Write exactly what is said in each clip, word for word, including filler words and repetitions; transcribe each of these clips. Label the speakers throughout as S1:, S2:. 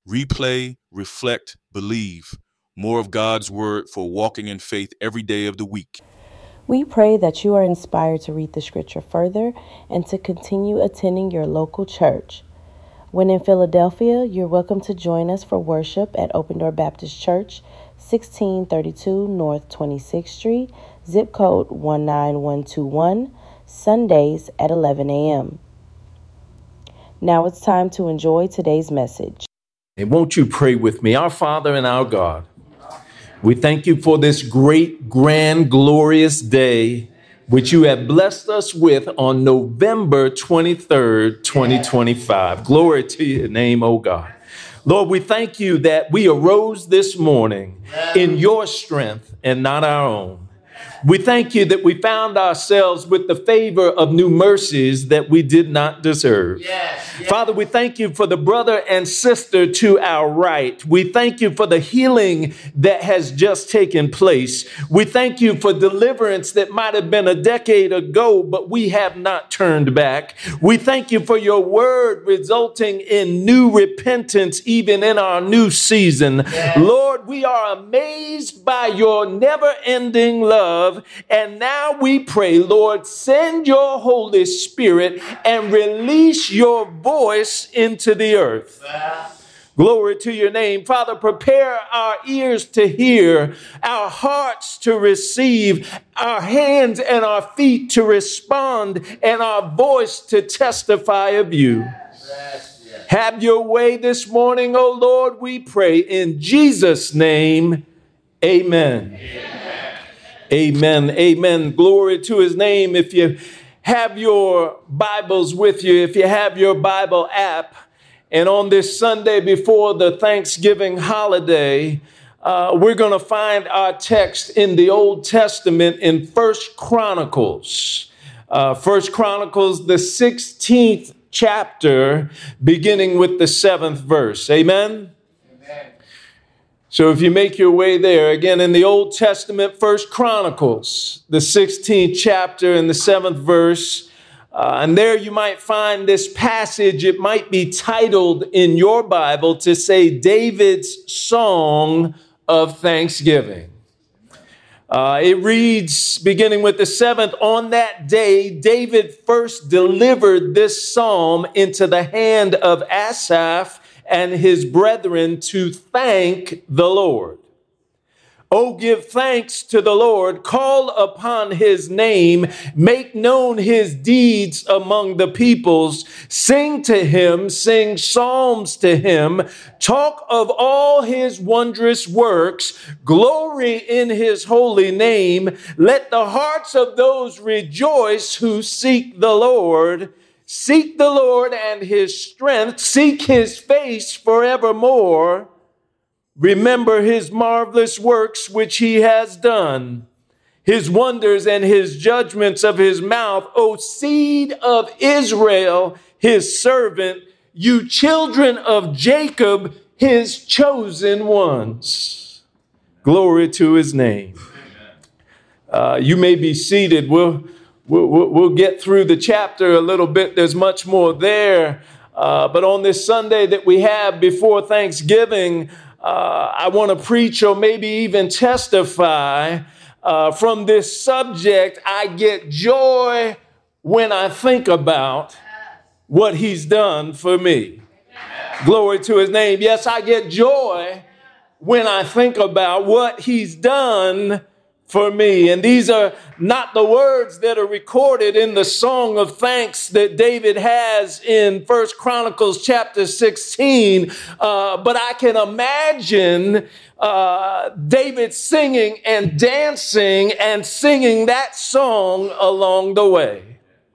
S1: Replay, reflect, believe. More of God's word for walking in faith every day of the week.
S2: We pray that you are inspired to read the scripture further and to continue attending your local church. When in Philadelphia, you're welcome to join us for worship at Open Door Baptist Church, sixteen thirty-two North twenty-sixth Street, zip code one nine one two one, Sundays at eleven a.m. Now it's time to enjoy today's message.
S3: And won't you pray with me? Our Father and our God, we thank you for this great, grand, glorious day, which you have blessed us with on November twenty-third, twenty twenty-five. Glory to your name, oh God. Lord, we thank you that we arose this morning in your strength and not our own. We thank you that we found ourselves with the favor of new mercies that we did not deserve. Yes, yes. Father, we thank you for the brother and sister to our right. We thank you for the healing that has just taken place. We thank you for deliverance that might have been a decade ago, but we have not turned back. We thank you for your word resulting in new repentance even in our new season. Yes. Lord, we are amazed by your never-ending love. And now we pray, Lord, send your Holy Spirit and release your voice into the earth. Glory to your name. Father, prepare our ears to hear, our hearts to receive, our hands and our feet to respond, and our voice to testify of you. Yes, yes. Have your way this morning, O Lord, we pray. In Jesus' name, amen. Amen. Amen. Amen. Glory to his name. If you have your Bibles with you, if you have your Bible app, and on this Sunday before the Thanksgiving holiday, uh, we're going to find our text in the Old Testament in First Chronicles. Uh, First Chronicles, the sixteenth chapter, beginning with the seventh verse. Amen. So if you make your way there, again, in the Old Testament, First Chronicles, the sixteenth chapter and the seventh verse, uh, and there you might find this passage. It might be titled in your Bible to say David's Song of Thanksgiving. Uh, it reads, beginning with the seventh, on that day, David first delivered this psalm into the hand of Asaph and his brethren to thank the Lord. Oh, give thanks to the Lord, call upon his name, make known his deeds among the peoples, sing to him, sing psalms to him, talk of all his wondrous works, glory in his holy name. Let the hearts of those rejoice who seek the Lord. Seek the Lord and his strength. Seek his face forevermore. Remember his marvelous works which he has done, his wonders and his judgments of his mouth. O seed of Israel, his servant, you children of Jacob, his chosen ones. Glory to his name. Uh, you may be seated. We'll We'll, we'll get through the chapter a little bit. There's much more there. Uh, but on this Sunday that we have before Thanksgiving, uh, I want to preach or maybe even testify uh, from this subject. I get joy when I think about what he's done for me. Glory to his name. Yes, I get joy when I think about what he's done for me. And these are not the words that are recorded in the song of thanks that David has in First Chronicles chapter sixteen. Uh, but I can imagine uh, David singing and dancing and singing that song along the way.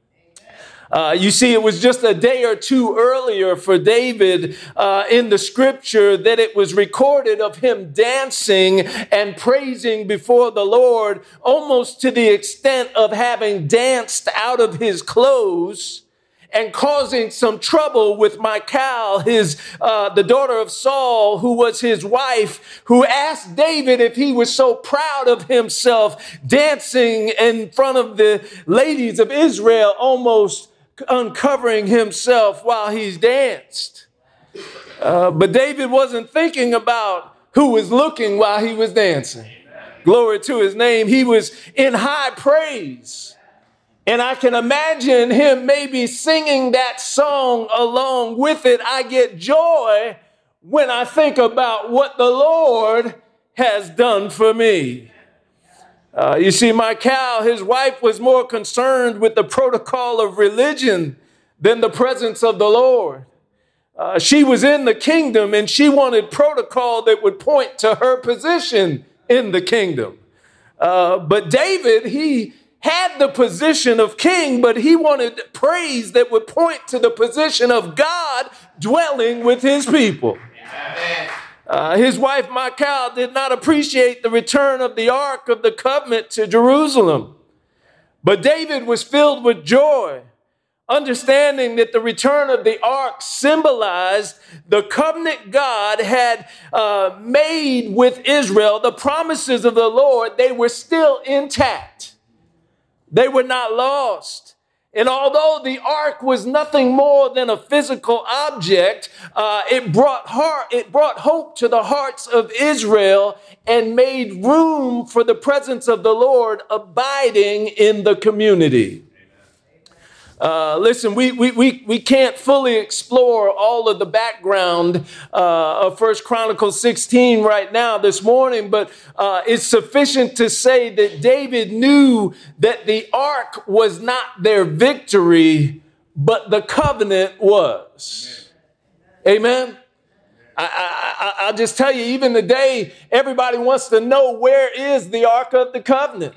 S3: Uh, you see, it was just a day or two earlier for David uh, in the scripture that it was recorded of him dancing and praising before the Lord, almost to the extent of having danced out of his clothes and causing some trouble with Michal, his uh, the daughter of Saul, who was his wife, who asked David if he was so proud of himself dancing in front of the ladies of Israel, almost uncovering himself while he's danced. Uh, but David wasn't thinking about who was looking while he was dancing. Glory to his name. He was in high praise. And I can imagine him maybe singing that song along with it. I get joy when I think about what the Lord has done for me. Uh, you see, Michal, his wife, was more concerned with the protocol of religion than the presence of the Lord. Uh, she was in the kingdom and she wanted protocol that would point to her position in the kingdom. Uh, but David, he had the position of king, but he wanted praise that would point to the position of God dwelling with his people. Uh, his wife, Michal, did not appreciate the return of the Ark of the Covenant to Jerusalem. But David was filled with joy, understanding that the return of the Ark symbolized the covenant God had uh, made with Israel. The promises of the Lord, they were still intact. They were not lost. And although the ark was nothing more than a physical object, uh, it brought heart, it brought hope to the hearts of Israel and made room for the presence of the Lord abiding in the community. Uh, listen, we, we, we, we can't fully explore all of the background uh, of First Chronicles sixteen right now this morning, but uh, it's sufficient to say that David knew that the ark was not their victory, but the covenant was. Amen. I, I, I, I'll just tell you, even today, everybody wants to know, where is the Ark of the Covenant?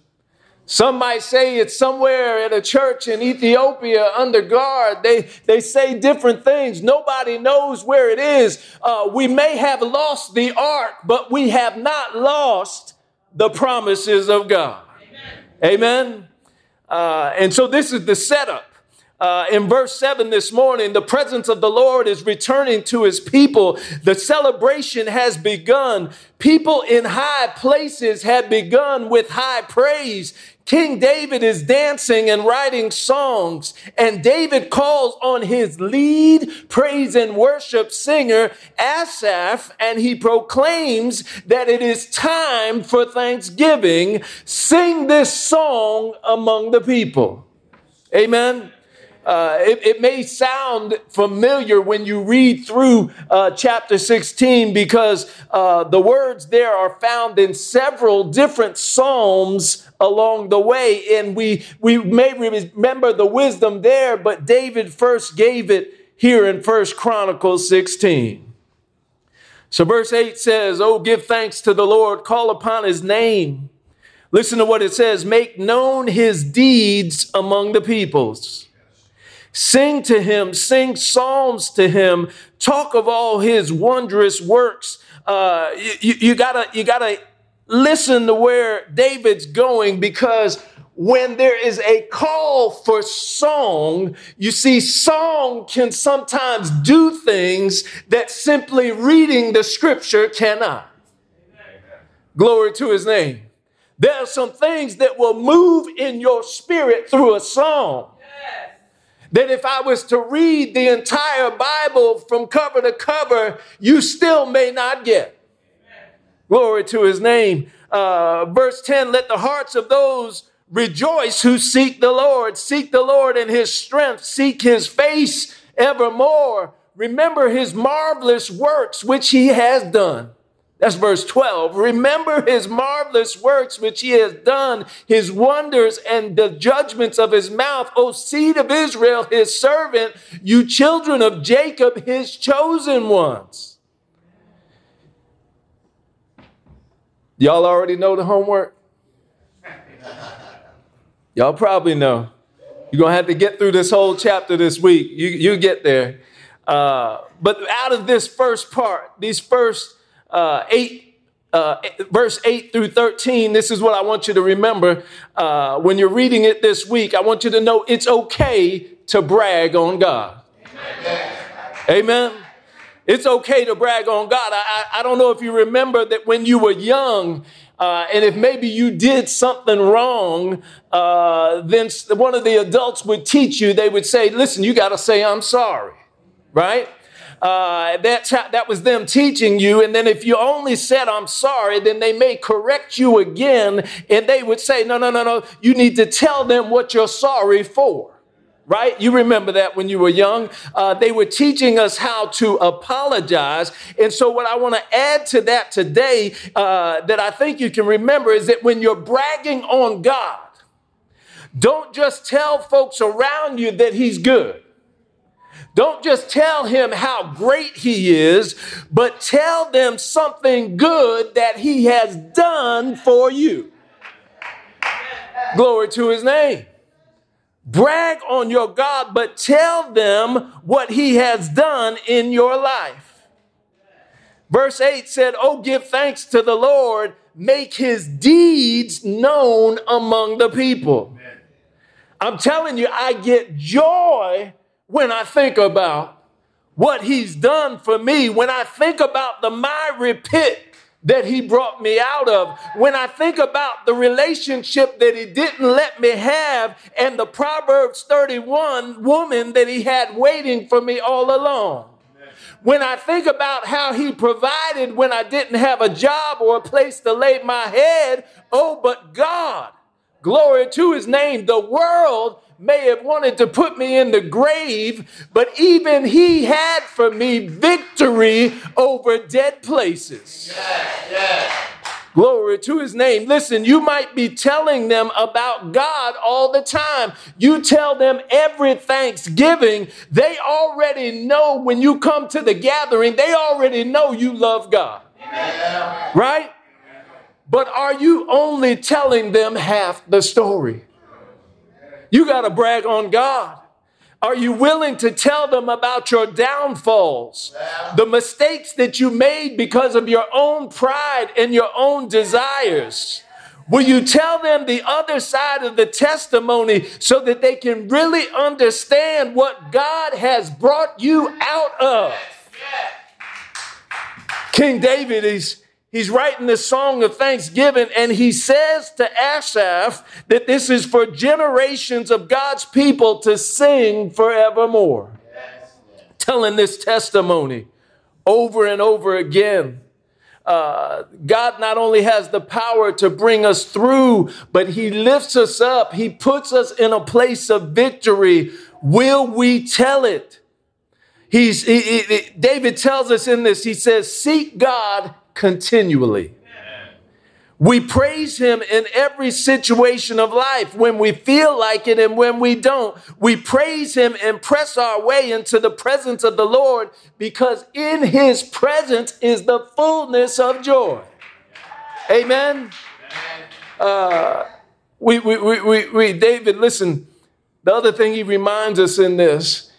S3: Some might say it's somewhere at a church in Ethiopia under guard. They, they say different things. Nobody knows where it is. Uh, we may have lost the ark, but we have not lost the promises of God. Amen. Amen? Uh, and so this is the setup. Uh, in verse seven this morning, the presence of the Lord is returning to his people. The celebration has begun. People in high places have begun with high praise. King David is dancing and writing songs, and David calls on his lead praise and worship singer, Asaph, and he proclaims that it is time for thanksgiving. Sing this song among the people. Amen. Uh, it, it may sound familiar when you read through uh, chapter sixteen, because uh, the words there are found in several different psalms along the way. And we, we may remember the wisdom there, but David first gave it here in First Chronicles sixteen. So verse eight says, "Oh, give thanks to the Lord, call upon his name." Listen to what it says. "Make known his deeds among the peoples. Sing to him, sing psalms to him, talk of all his wondrous works." Uh, you, you gotta, you gotta listen to where David's going, because when there is a call for song, you see, song can sometimes do things that simply reading the scripture cannot. Glory to his name. There are some things that will move in your spirit through a song that if I was to read the entire Bible from cover to cover, you still may not get. Glory to his name. Uh, verse ten, "Let the hearts of those rejoice who seek the Lord. Seek the Lord in his strength. Seek his face evermore. Remember his marvelous works which he has done." That's verse twelve. "Remember his marvelous works which he has done, his wonders and the judgments of his mouth, O seed of Israel, his servant, you children of Jacob, his chosen ones." Y'all already know the homework? Y'all probably know. You're going to have to get through this whole chapter this week. You, you get there. Uh, but out of this first part, these first Uh, eight, uh, verse eight through thirteen, this is what I want you to remember. Uh, when you're reading it this week, I want you to know it's okay to brag on God. Amen. Amen. It's okay to brag on God. I, I, I don't know if you remember that when you were young, uh, and if maybe you did something wrong, uh, then one of the adults would teach you. They would say, listen, you got to say, I'm sorry, right? Uh, that's how, that was them teaching you. And then if you only said, I'm sorry, then they may correct you again. And they would say, no, no, no, no. You need to tell them what you're sorry for. Right? You remember that when you were young. Uh, they were teaching us how to apologize. And so what I want to add to that today uh, that I think you can remember is that when you're bragging on God, don't just tell folks around you that he's good. Don't just tell him how great he is, but tell them something good that he has done for you. Glory to his name. Brag on your God, but tell them what he has done in your life. Verse eight said, oh, give thanks to the Lord, make his deeds known among the people. I'm telling you, I get joy when I think about what he's done for me, when I think about the miry pit that he brought me out of, when I think about the relationship that he didn't let me have and the Proverbs thirty-one woman that he had waiting for me all along. When I think about how he provided when I didn't have a job or a place to lay my head, oh, but God, glory to his name, the world may have wanted to put me in the grave, but even he had for me victory over dead places. Yes, yes. Glory to his name. Listen, you might be telling them about God all the time. You tell them every Thanksgiving, they already know when you come to the gathering, they already know you love God. Amen. Right? But are you only telling them half the story? You got to brag on God. Are you willing to tell them about your downfalls, the mistakes that you made because of your own pride and your own desires? Will you tell them the other side of the testimony so that they can really understand what God has brought you out of? King David is He's writing this song of thanksgiving, and he says to Asaph that this is for generations of God's people to sing forevermore. Yes. Telling this testimony over and over again. Uh, God not only has the power to bring us through, but he lifts us up. He puts us in a place of victory. Will we tell it? He's, he, he, David tells us in this, he says, seek God continually. Amen. We praise him in every situation of life, when we feel like it and when we don't. We praise him and press our way into the presence of the Lord, because in his presence is the fullness of joy. Amen. Uh, we, we, we, we, we, David, listen, the other thing he reminds us in this,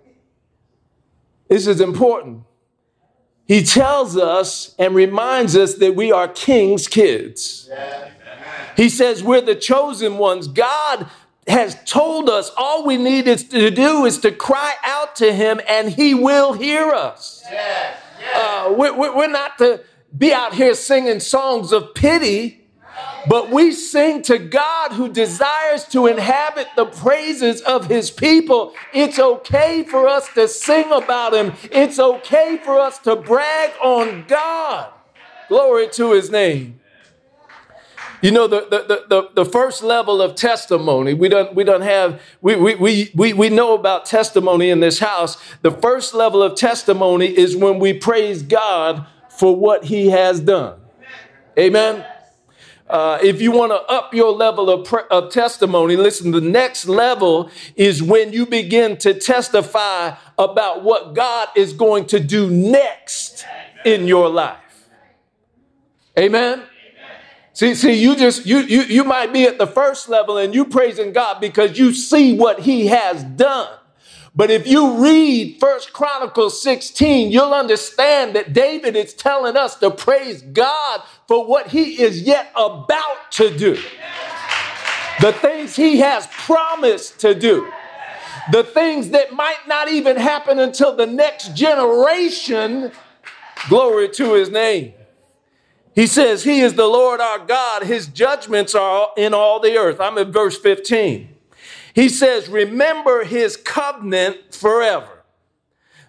S3: this is important. He tells us and reminds us that we are king's kids. Yeah. He says we're the chosen ones. God has told us all we need is to do is to cry out to him, and he will hear us. Yeah. Yeah. Uh, we're, we're not to be out here singing songs of pity, but we sing to God who desires to inhabit the praises of his people. It's okay for us to sing about him. It's okay for us to brag on God. Glory to his name. You know, the, the, the, the first level of testimony, we don't, we don't have, we, we, we, we, we know about testimony in this house. The first level of testimony is when we praise God for what he has done. Amen. Uh, if you want to up your level of, pre- of testimony, listen, the next level is when you begin to testify about what God is going to do next in your life. Amen. See, see, you just, you, you, you might be at the first level and you praising God because you see what he has done. But if you read First Chronicles sixteen, you'll understand that David is telling us to praise God for what he is yet about to do. The things he has promised to do. The things that might not even happen until the next generation. Glory to his name. He says, he is the Lord our God. His judgments are in all the earth. I'm in verse fifteen. He says, remember his covenant forever.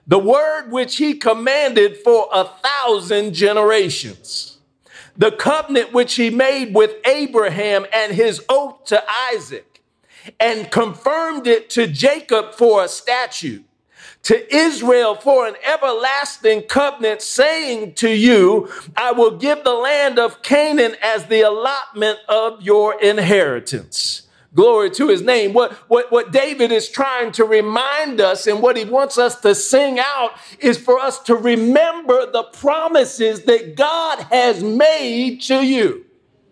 S3: the word which he commanded for a thousand generations, the covenant which he made with Abraham and his oath to Isaac, and confirmed it to Jacob for a statute, to Israel for an everlasting covenant, saying to you, I will give the land of Canaan as the allotment of your inheritance. Glory to his name. What, what, what David is trying to remind us and what he wants us to sing out is for us to remember the promises that God has made to you.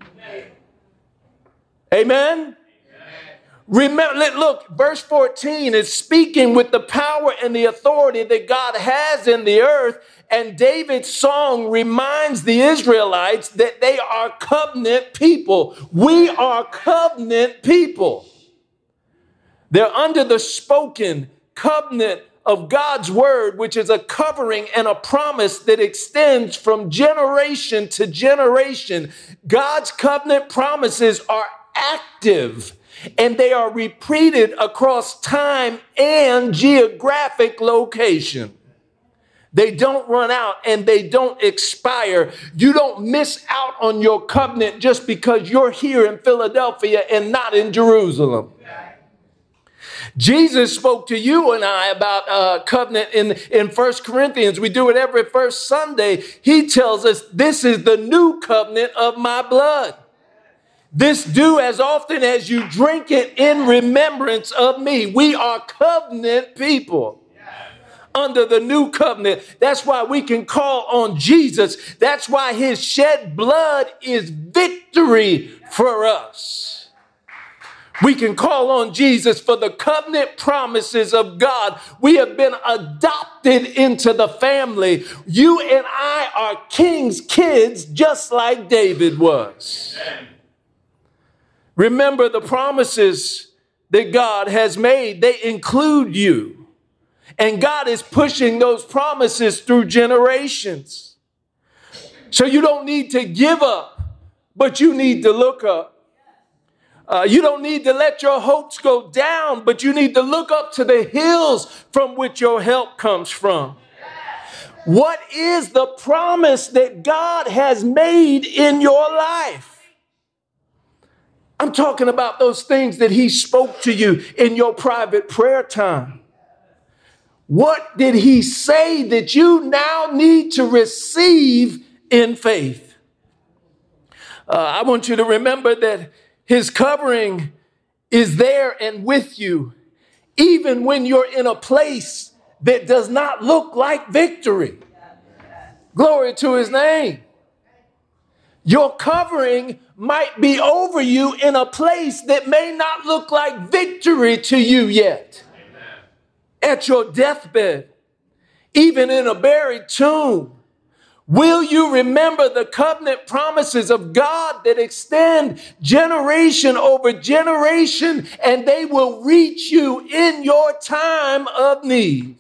S3: Amen. Remember, look, verse fourteen is speaking with the power and the authority that God has in the earth. And David's song reminds the Israelites that they are covenant people. We are covenant people. They're under the spoken covenant of God's word, which is a covering and a promise that extends from generation to generation. God's covenant promises are active, and they are repeated across time and geographic location. They don't run out and they don't expire. You don't miss out on your covenant just because you're here in Philadelphia and not in Jerusalem. Jesus spoke to you and I about uh, covenant in, in First Corinthians. We do it every first Sunday. He tells us this is the new covenant of my blood. This do as often as you drink it in remembrance of me. We are covenant people under the new covenant. That's why we can call on Jesus. That's why his shed blood is victory for us. We can call on Jesus for the covenant promises of God. We have been adopted into the family. You and I are king's kids, just like David was. Remember the promises that God has made. They include you. And God is pushing those promises through generations. So you don't need to give up, but you need to look up. Uh, you don't need to let your hopes go down, but you need to look up to the hills from which your help comes from. What is the promise that God has made in your life? I'm talking about those things that he spoke to you in your private prayer time. What did he say that you now need to receive in faith? Uh, I want you to remember that his covering is there and with you, even when you're in a place that does not look like victory. Glory to his name. Your covering might be over you in a place that may not look like victory to you yet. At your deathbed, even in a buried tomb, will you remember the covenant promises of God that extend generation over generation, and they will reach you in your time of need?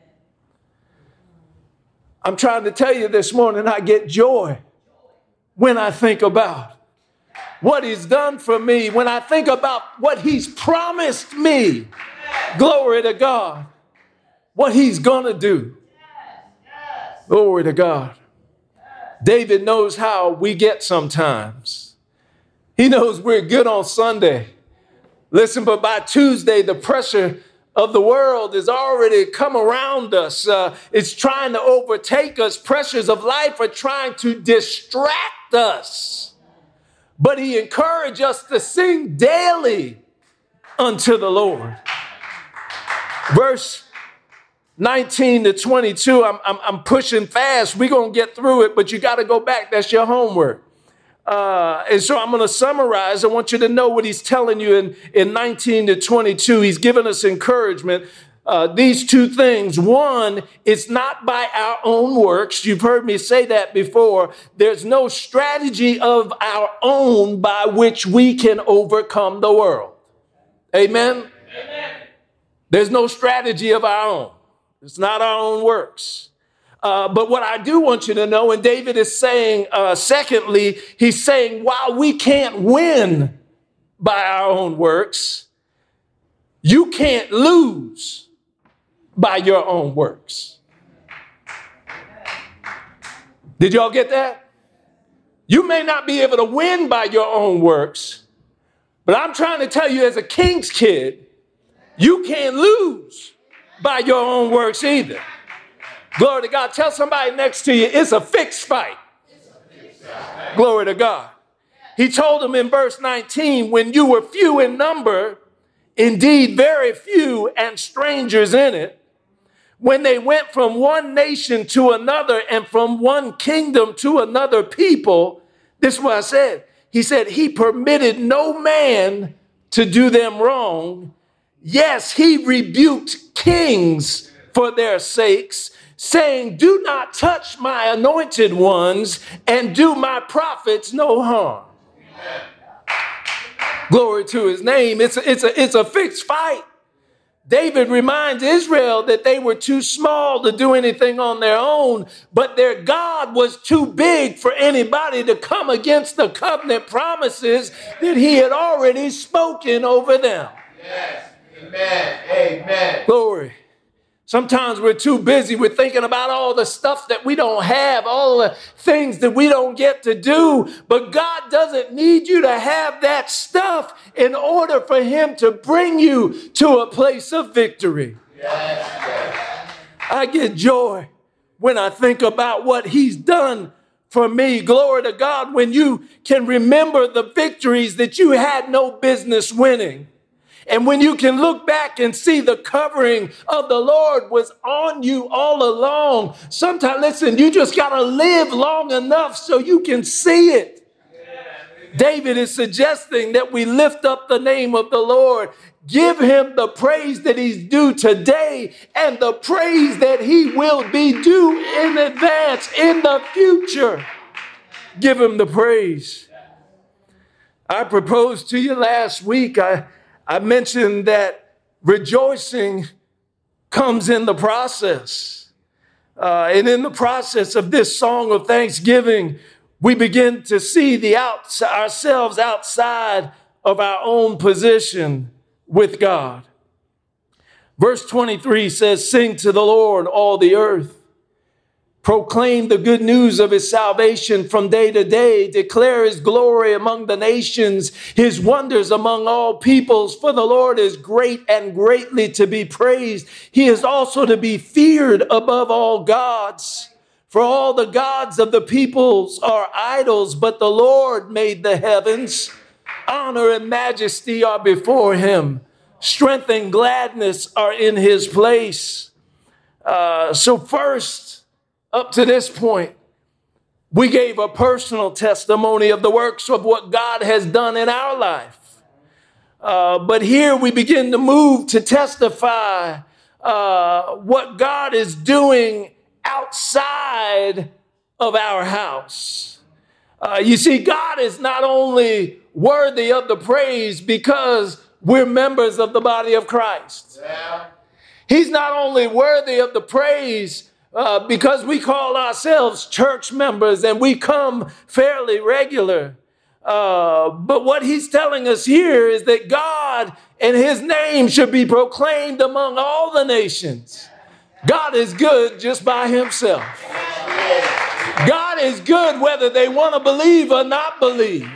S3: I'm trying to tell you this morning, I get joy when I think about what he's done for me, when I think about what he's promised me. Glory to God. What he's going to do. Glory to God. David knows how we get sometimes. He knows we're good on Sunday. Listen, but by Tuesday, the pressure of the world has already come around us. Uh, it's trying to overtake us. Pressures of life are trying to distract us. But he encouraged us to sing daily unto the Lord. Verse nineteen to twenty-two, I'm, I'm, I'm pushing fast. We're going to get through it, but you got to go back. That's your homework. Uh, and so I'm going to summarize. I want you to know what he's telling you in, in nineteen to twenty-two. He's given us encouragement. Uh, these two things. One, it's not by our own works. You've heard me say that before. There's no strategy of our own by which we can overcome the world. Amen? Amen. There's no strategy of our own. It's not our own works. Uh, but what I do want you to know, and David is saying, uh, secondly, he's saying, while we can't win by our own works, you can't lose by your own works. Did y'all get that? You may not be able to win by your own works, but I'm trying to tell you as a king's kid, you can't lose by your own works either. Glory to God. Tell somebody next to you, it's a fixed fight. Glory to God. He told them in verse nineteen, when you were few in number, indeed very few and strangers in it, when they went from one nation to another and from one kingdom to another people, this is what I said. He said he permitted no man to do them wrong. Yes, he rebuked kings for their sakes, saying, do not touch my anointed ones and do my prophets no harm. Amen. Glory to his name. It's a, it's a, it's a fixed fight. David reminds Israel that they were too small to do anything on their own, but their God was too big for anybody to come against the covenant promises that he had already spoken over them.
S4: Yes. Amen. Amen.
S3: Glory. Sometimes we're too busy. We're thinking about all the stuff that we don't have, all the things that we don't get to do. But God doesn't need you to have that stuff in order for him to bring you to a place of victory.
S4: Yes, yes.
S3: I get joy when I think about what he's done for me. Glory to God, when you can remember the victories that you had no business winning. And when you can look back and see the covering of the Lord was on you all along. Sometimes, listen, you just got to live long enough so you can see it. Yeah. David is suggesting that we lift up the name of the Lord, give him the praise that he's due today and the praise that he will be due in advance in the future. Give him the praise. I proposed to you last week. I I mentioned that rejoicing comes in the process. Uh, and in the process of this song of thanksgiving, we begin to see the outs- ourselves outside of our own position with God. Verse twenty-three says, sing to the Lord, all the earth. Proclaim the good news of his salvation from day to day. Declare his glory among the nations, his wonders among all peoples. For the Lord is great and greatly to be praised. He is also to be feared above all gods. For all the gods of the peoples are idols, but the Lord made the heavens. Honor and majesty are before him. Strength and gladness are in his place. Uh, so first, up to this point, we gave a personal testimony of the works of what God has done in our life. Uh, but here we begin to move to testify uh, what God is doing outside of our house. Uh, you see, God is not only worthy of the praise because we're members of the body of Christ.
S4: Yeah.
S3: He's not only worthy of the praise Uh, because we call ourselves church members and we come fairly regular. Uh, but what he's telling us here is that God and his name should be proclaimed among all the nations. God is good just by himself. God is good whether they want to believe or not believe.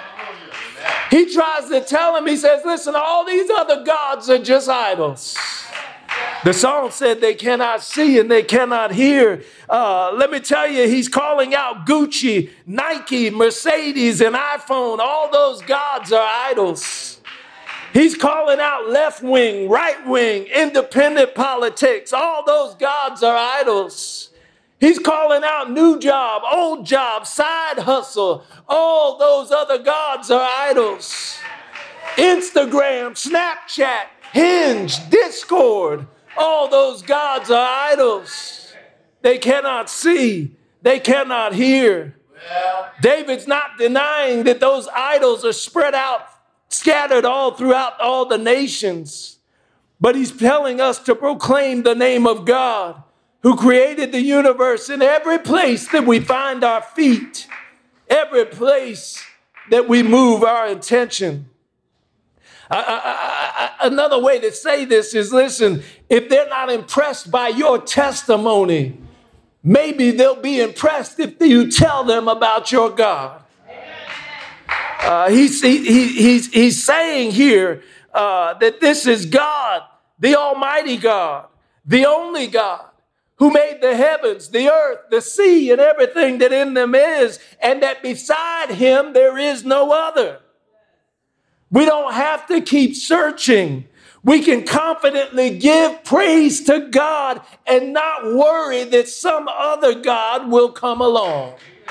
S3: He tries to tell him, he says, listen, all these other gods are just idols. The song said they cannot see and they cannot hear. Uh, let me tell you, he's calling out Gucci, Nike, Mercedes, and iPhone. All those gods are idols. He's calling out left wing, right wing, independent politics. All those gods are idols. He's calling out new job, old job, side hustle. All those other gods are idols. Instagram, Snapchat, Hinge, Discord, all those gods are idols. They cannot see. They cannot hear.
S4: Well,
S3: David's not denying that those idols are spread out, scattered all throughout all the nations. But he's telling us to proclaim the name of God, who created the universe in every place that we find our feet, every place that we move our attention. I, I, I, another way to say this is, listen, if they're not impressed by your testimony, maybe they'll be impressed if you tell them about your God. Uh, he's, he, he, he's, he's saying here uh, that this is God, the Almighty God, the only God, who made the heavens, the earth, the sea, and everything that in them is, and that beside him there is no other. We don't have to keep searching. We can confidently give praise to God and not worry that some other God will come along.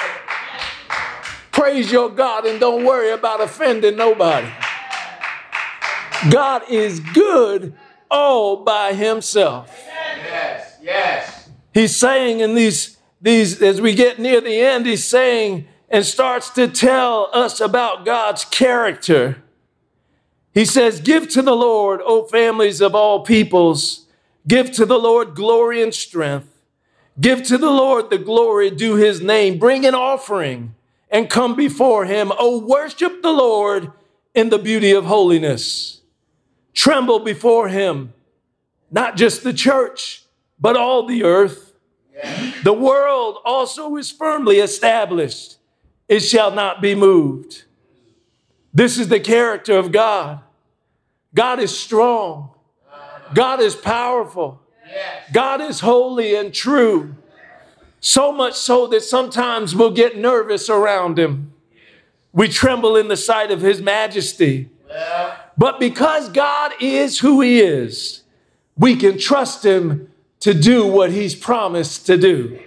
S3: Praise your God and don't worry about offending nobody. God is good all by himself.
S4: Yes, yes.
S3: He's saying in these, these, as we get near the end, he's saying and starts to tell us about God's character. He says, give to the Lord, O families of all peoples. Give to the Lord glory and strength. Give to the Lord the glory due his name. Bring an offering and come before him. O worship the Lord in the beauty of holiness. Tremble before him, not just the church, but all the earth. The world also is firmly established. It shall not be moved. This is the character of God. God is strong. God is powerful. God is holy and true. So much so that sometimes we'll get nervous around him. We tremble in the sight of his majesty. But because God is who he is, we can trust him to do what he's promised to do.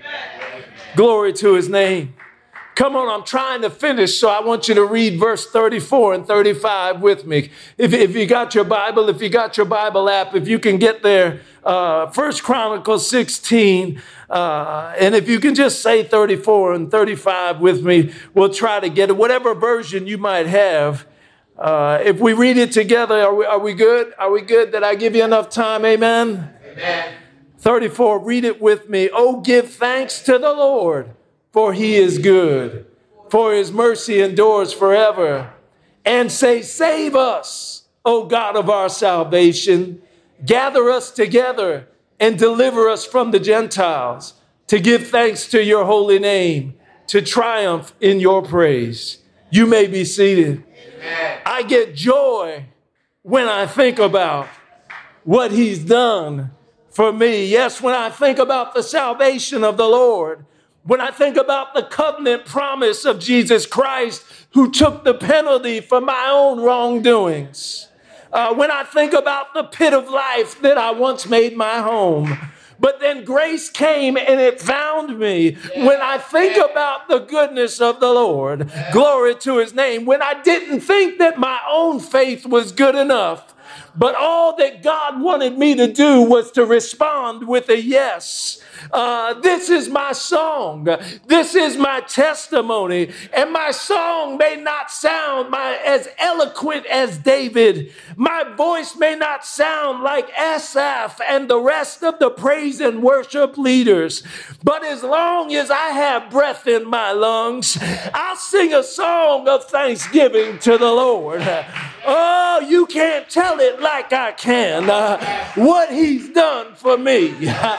S3: Glory to his name. Come on, I'm trying to finish, so I want you to read verse thirty-four and thirty-five with me. If, if you got your Bible, if you got your Bible app, if you can get there, uh, First Chronicles sixteen, uh, and if you can just say thirty-four and thirty-five with me, we'll try to get it, whatever version you might have. Uh, if we read it together, are we, are we good? Are we good? Did I give you enough time? Amen?
S4: Amen.
S3: thirty-four, read it with me. Oh, give thanks to the Lord, for he is good, for his mercy endures forever. And say, save us, O God of our salvation. Gather us together and deliver us from the Gentiles, to give thanks to your holy name, to triumph in your praise. You may be seated.
S4: Amen.
S3: I get joy when I think about what he's done for me. Yes, when I think about the salvation of the Lord, when I think about the covenant promise of Jesus Christ, who took the penalty for my own wrongdoings, uh, when I think about the pit of life that I once made my home, but then grace came and it found me. When I think about the goodness of the Lord, glory to his name, when I didn't think that my own faith was good enough, but all that God wanted me to do was to respond with a yes. Uh, this is my song. This is my testimony. And my song may not sound my, as eloquent as David. My voice may not sound like Asaph and the rest of the praise and worship leaders. But as long as I have breath in my lungs, I'll sing a song of thanksgiving to the Lord. Oh, you can't tell it like I can. Uh, what he's done for me.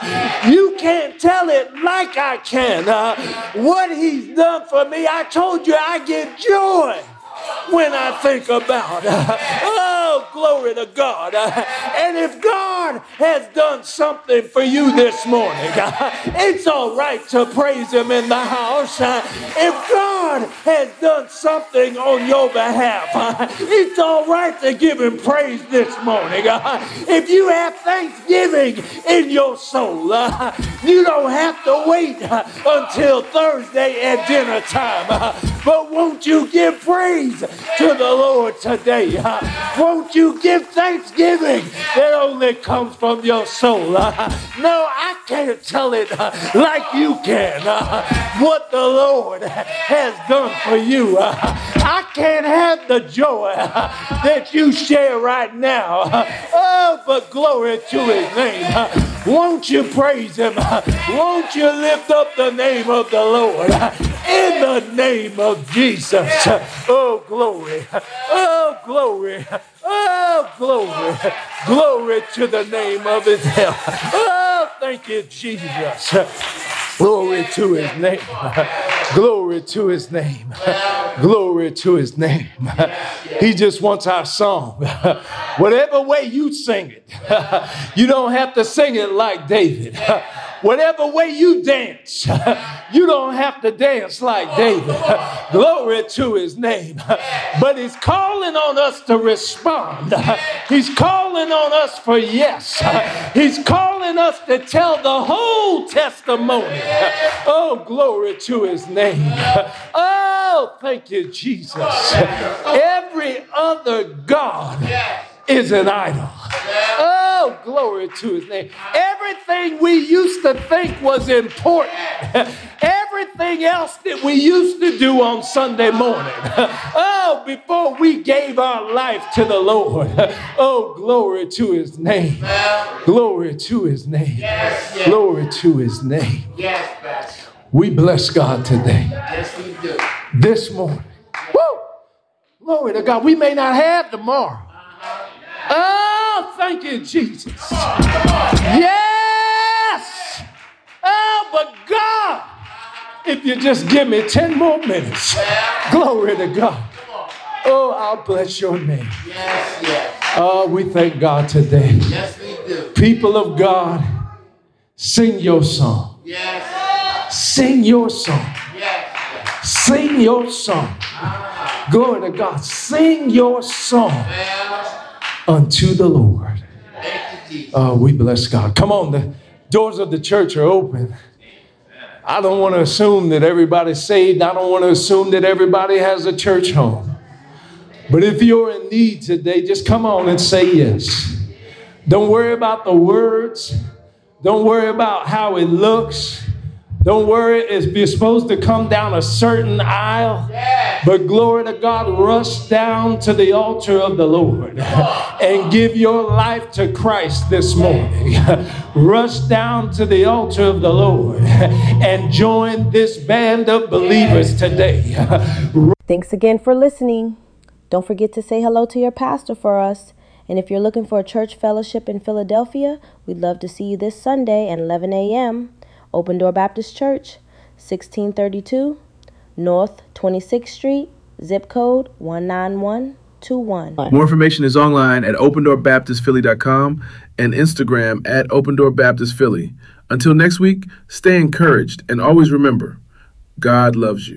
S3: You can't tell it like I can. Uh, what he's done for me. I told you I get joy when I think about. Uh, oh, glory to God. Uh, and if God has done something for you this morning, uh, it's all right to praise him in the house. Uh, if God has done something on your behalf, uh, it's all right to give him praise this morning. Uh, if you have thanksgiving in your soul, uh, you don't have to wait uh, until Thursday at dinner time. Uh, but won't you give praise to the Lord today? Uh, won't you give thanksgiving that only comes from your soul? Uh, no, I can't tell it uh, like you can. Uh, what the Lord has done for you. Uh, I can't have the joy uh, that you share right now. Uh, oh, but glory to his name. Uh, won't you praise him? Uh, won't you lift up the name of the Lord? Uh, in the name of Jesus. Oh, glory. Oh, glory. Oh, glory. Glory to the name of his help. Oh, thank you, Jesus. Glory Glory to his name. Glory to his name. Glory to his name. He just wants our song. Whatever way you sing it, you don't have to sing it like David. Whatever way you dance, you don't have to dance like David. Glory to his name. But he's calling on us to respond. He's calling on us for yes. He's calling us to tell the whole testimony. Oh, glory to his name. Oh, thank you, Jesus. Every other God is an idol. Oh, glory to his name. Everything we used to think was important, everything else that we used to do on Sunday morning, oh, before we gave our life to the Lord, oh, glory to his name. Glory to his name. Glory to his name. We bless God today.
S4: Yes, we do.
S3: This morning. Woo! Glory to God. We may not have tomorrow. Oh, thank you, Jesus. Yes. Oh, but God, if you just give me ten more minutes, glory to God. Oh, I'll bless your name.
S4: Yes, yes.
S3: Oh, we thank God today.
S4: Yes, we do.
S3: People of God, sing your song.
S4: Yes.
S3: Sing your song.
S4: Yes.
S3: Sing your song. Glory to God. Sing your song unto the Lord. Oh, we bless God. Come on, the doors of the church are open. I don't want to assume that everybody's saved. I don't want to assume that everybody has a church home. But if you're in need today, just come on and say yes. Don't worry about the words. Don't worry about how it looks. Don't worry if you're supposed to come down a certain aisle. But glory to God, rush down to the altar of the Lord and give your life to Christ this morning. Rush down to the altar of the Lord and join this band of believers today.
S2: Thanks again for listening. Don't forget to say hello to your pastor for us. And if you're looking for a church fellowship in Philadelphia, we'd love to see you this Sunday at eleven a.m. Open Door Baptist Church, sixteen thirty-two North twenty-sixth Street, zip code one nine one two one.
S5: More information is online at open door baptist philly dot com and Instagram at open door baptist philly. Until next week, stay encouraged and always remember, God loves you.